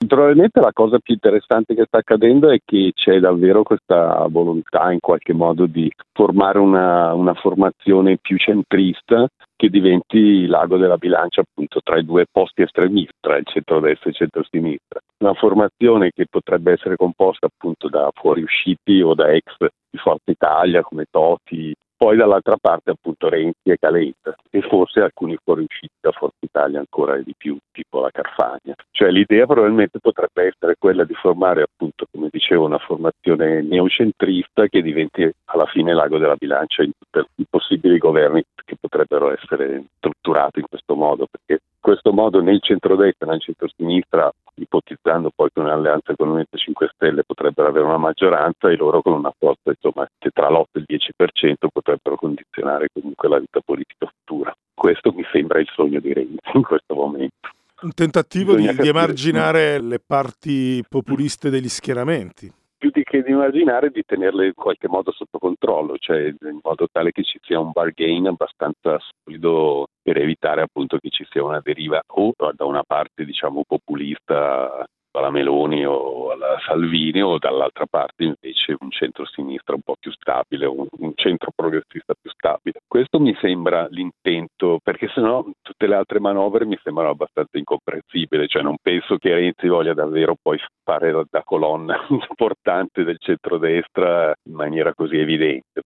Probabilmente la cosa più interessante che sta accadendo è che c'è davvero questa volontà in qualche modo di formare una formazione più centrista che diventi l'ago della bilancia appunto tra i due posti estremisti, tra il centrodestra e il centrosinistra. Una formazione che potrebbe essere composta appunto da fuoriusciti o da ex di Forza Italia come Toti, poi dall'altra parte appunto Renzi e Calenda e forse alcuni fuoriusciti da Forza Italia ancora di più, tipo la Carfagna. Cioè l'idea probabilmente potrebbe essere quella di formare appunto, come dicevo, una formazione neocentrista che diventi alla fine l'ago della bilancia in tutti i possibili governi che potrebbero essere strutturati in questo modo, perché in questo modo né il centrodestra né il centrosinistra, ipotizzando poi che un'alleanza con il Movimento 5 Stelle potrebbero avere una maggioranza e loro con una forza insomma che tra l'8 e il 10% potrebbero condizionare comunque la vita politica futura. Questo mi sembra il sogno di Renzi in questo momento. Un tentativo Bisogna di capire emarginare le parti populiste degli schieramenti. più di che di immaginare, di tenerle in qualche modo sotto controllo, cioè in modo tale che ci sia un bargain abbastanza solido per evitare appunto che ci sia una deriva o da una parte diciamo populista alla Meloni o alla Salvini o dall'altra parte invece un centro-sinistra un po' più stabile, un centro progressista più stabile. Questo mi sembra l'intento, perché sennò tutte le altre manovre mi sembrano abbastanza incomprensibili, cioè non penso che Renzi voglia davvero poi fare da colonna portante del centrodestra in maniera così evidente,